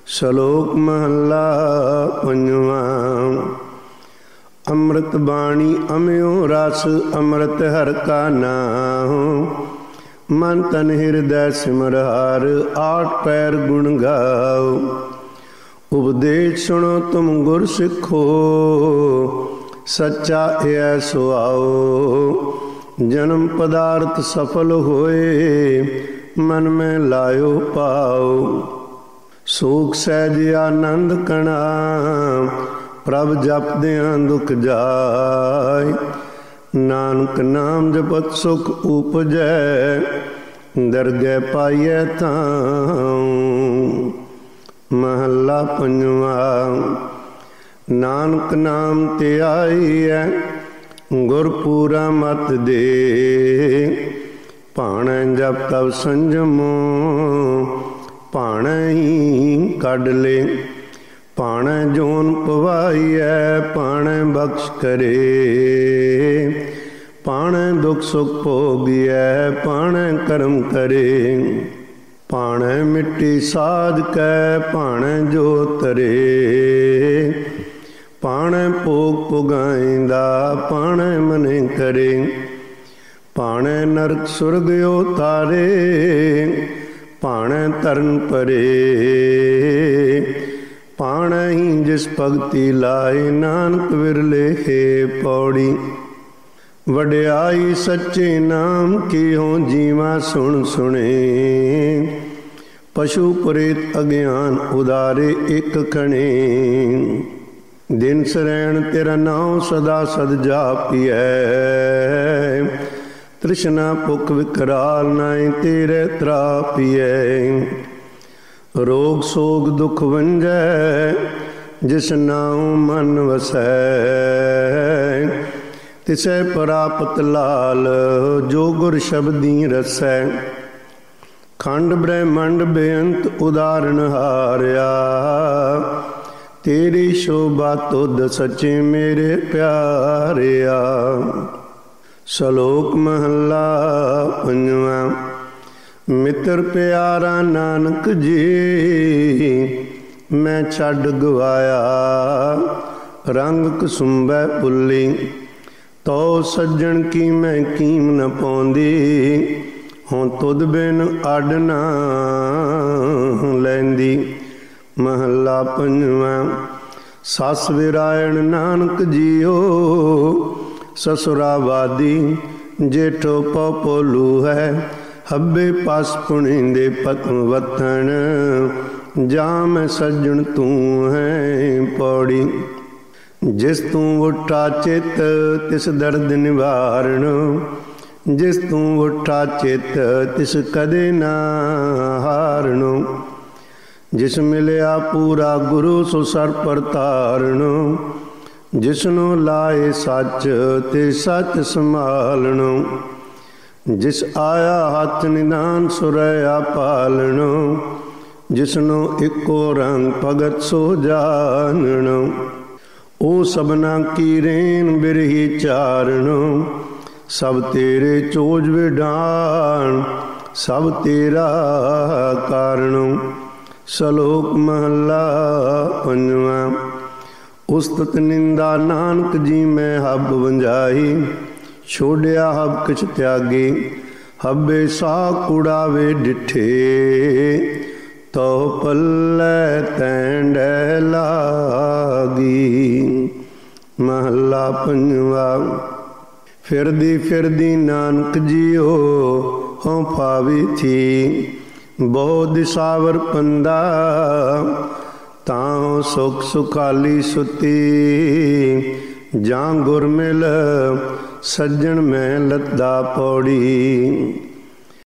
ਸ਼ਲੋਕ ਮਹੱਲਾ ਪੰਜਵਾਂ। ਅੰਮ੍ਰਿਤ ਬਾਣੀ ਅਮਿਓ ਰਸ ਅੰਮ੍ਰਿਤ ਹਰਿ ਕਾ ਨਾਮ। ਮਨ ਤਨ ਹਿਰਦੈ ਸਿਮਰ ਹਰਿ ਆਠ ਪੈਰ ਗੁਣ ਗਾਓ। ਉਪਦੇਸ਼ ਸੁਣੋ ਤੁਮ ਗੁਰ ਸਿੱਖੋ ਸੱਚਾ ਏਐ ਸੁਆਓ। ਜਨਮ ਪਦਾਰਥ ਸਫਲ ਹੋਏ ਮਨ ਮੈਂ ਲਾਇਓ ਪਾਓ। ਸੂਖ ਸਹਿਜ ਆਨੰਦ ਕਣਾ ਪ੍ਰਭ ਜਪਦਿਆਂ ਦੁਖ ਜਾਏ। ਨਾਨਕ ਨਾਮ ਜਪਤ ਸੁਖ ਉਪਜੈ ਦਰਗਹਿ ਪਾਈਐ ਥਾਉ। ਮਹੱਲਾ ਪੰਜਵਾਂ। ਨਾਨਕ ਨਾਮ ਤੇ ਆਈਐ ਗੁਰਪੂਰਾ ਮਤ ਦੇ। ਭਾਣੈ ਜਪ ਤਬ ਸੰਜਮੋ ਭਾਣੈ ਹੀ ਕੱਢ ਲੇ। ਭਾਣੈ ਜੋਨ ਪਵਾਈਐ ਭਾਣੈ ਬਖਸ਼ ਕਰੇ। ਭਾਣੈ ਦੁਖ ਸੁਖ ਭੋਗਿਐ ਭਾਣੈ ਕਰਮ ਕਰੇ। ਭਾਣੈ ਮਿੱਟੀ ਸਾਧ ਕੈ ਭਾਣੈ ਜੋ ਤਰੇ। ਭਾਣੈ ਭੋਗ ਪੁਗਾਇਂਦਾ ਭਾਣੈ ਮਨਿ ਕਰੇ। ਭਾਣੈ ਨਰਕ ਸੁਰਗ ਉਤਾਰੇ ਭਾਣੈ ਧਰਨ ਪਰੇ। ਭਾਣੈ ਹੀ ਜਿਸ ਭਗਤੀ ਲਾਏ ਨਾਨਕ ਵਿਰਲੇ ਹੈ ਪੌੜੀ। ਵਡਿਆਈ ਸੱਚੇ ਨਾਮ ਕੀ ਹੋ ਜੀਵਾ ਸੁਣ ਸੁਣੇ। ਪਸ਼ੂ ਪ੍ਰੇਤ ਅਗਿਆਨ ਉਦਾਰੇ ਇੱਕ ਕਣੇ। ਦਿਨ ਸਰੈਣ ਤੇਰਾ ਨਾਉ ਸਦਾ ਸਦ ਜਾਪੀਐ। ਤ੍ਰਿਸ਼ਨਾ ਭੁਖ ਵਿਕਰਾਲ ਨਾਇ ਤੇਰੇ ਤਰਾਪੀਐ। ਰੋਗ ਸੋਗ ਦੁਖ ਵੰਜੈ ਜਿਸ ਨਾਉ ਮਨ ਵਸੈ। ਤਿਸੈ ਪ੍ਰਾਪਤ ਲਾਲ ਜੋ ਗੁਰ ਸ਼ਬਦੀ ਰਸੈ। ਖੰਡ ਬ੍ਰਹਮੰਡ ਬੇਅੰਤ ਉਦਾਹਰਣ ਹਾਰਿਆ। ਤੇਰੀ ਸ਼ੋਭਾ ਤੁਧ ਸੱਚੇ ਮੇਰੇ ਪਿਆਰਿਆ। ਸ਼ਲੋਕ ਮਹੱਲਾ ਪੰਜਵਾਂ। ਮਿੱਤਰ ਪਿਆਰਾ ਨਾਨਕ ਜੀ ਮੈਂ ਛੱਡ ਗਵਾਇਆ। ਰੰਗ ਕਸੁੰਬੈ ਭੁੱਲੀ ਤੋ ਸੱਜਣ ਕੀ ਮੈਂ ਕੀਮ ਨ ਪਾਉਂਦੀ। ਹੁਣ ਤੁਧ ਬਿਨ ਅੱਡ ਨਾ ਲੈਂਦੀ। ਮਹੱਲਾ ਪੰਜਵਾਂ। ਸੱਸ ਵਿਰਾਇਣ ਨਾਨਕ ਜੀਓ ਸਸੁਰਾਵਾਦੀ। ਜੇਠੋ ਪਉ ਪੋਲੂ ਹੈ ਹੱਬੇ ਪਾਸ ਪੁਣੀਂਦੇ ਪਤਨ ਵਤਨ। ਜਾਮ ਸੱਜਣ ਤੂੰ ਹੈ ਪੌੜੀ। ਜਿਸ ਤੂੰ ਉੱਠਾ ਚਿੱਤ ਤਿਸ ਦਰਦ ਨਿਵਾਰਣ। ਜਿਸ ਤੂੰ ਉੱਠਾ ਚਿੱਤ ਤਿਸ ਕਦੇ ਨਾ ਹਾਰਣ। ਜਿਸ ਮਿਲਿਆ ਪੂਰਾ ਗੁਰੂ ਸੋ ਸਰ ਪਰ ਤਾਰਣ। ਜਿਸਨੂੰ ਲਾਏ ਸੱਚ ਤੇ ਸੱਚ ਸੰਭਾਲਣ। ਜਿਸ ਆਇਆ ਹੱਥ ਨਿਦਾਨ ਸੁਰਇਆ ਪਾਲਣ। ਜਿਸਨੂੰ ਇੱਕੋ ਰੰਗ ਭਗਤ ਸੋ ਜਾਣਨ। ਉਹ ਸਭਨਾ ਕੀ ਰੇਨ ਬਿਰਹੀ ਚਾਰਣ। ਸਭ ਤੇਰੇ ਚੋਜ ਵਿਡਾਣ ਸਭ ਤੇਰਾ ਕਾਰਣ। ਸ਼ਲੋਕ ਮਹੱਲਾ ਪੰਜਵਾਂ। ਉਸਤਤ ਨਿੰਦਾ ਨਾਨਕ ਜੀ ਮੈਂ ਹੱਬ ਵੰਜਾਈ। ਛੋੜਿਆ ਹੱਬ ਕਿਛ ਤਿਆਗੀ ਹੱਬੇ ਸਾ ਕੁੜਾਵੇ ਡਿਠੇ। ਤੋ ਪੱਲੇ ਤੈਂਡੈ ਲਾਗੀ। ਮਹੱਲਾ ਪੰਜਵਾਂ। ਫਿਰਦੀ ਫਿਰਦੀ ਨਾਨਕ ਜੀਓ ਹੋਂ ਪਾਵੀ ਥੀ। ਬਹੁ ਦਿਸਾਵਰ ਪੰਦਾ ਤਾਂ ਸੁਖ ਸੁਖਾਲੀ ਸੁਤੀ। ਜਾਂ ਗੁਰ ਮਿਲ ਸੱਜਣ ਮੈਂ ਲੱਦਾ ਪੌੜੀ।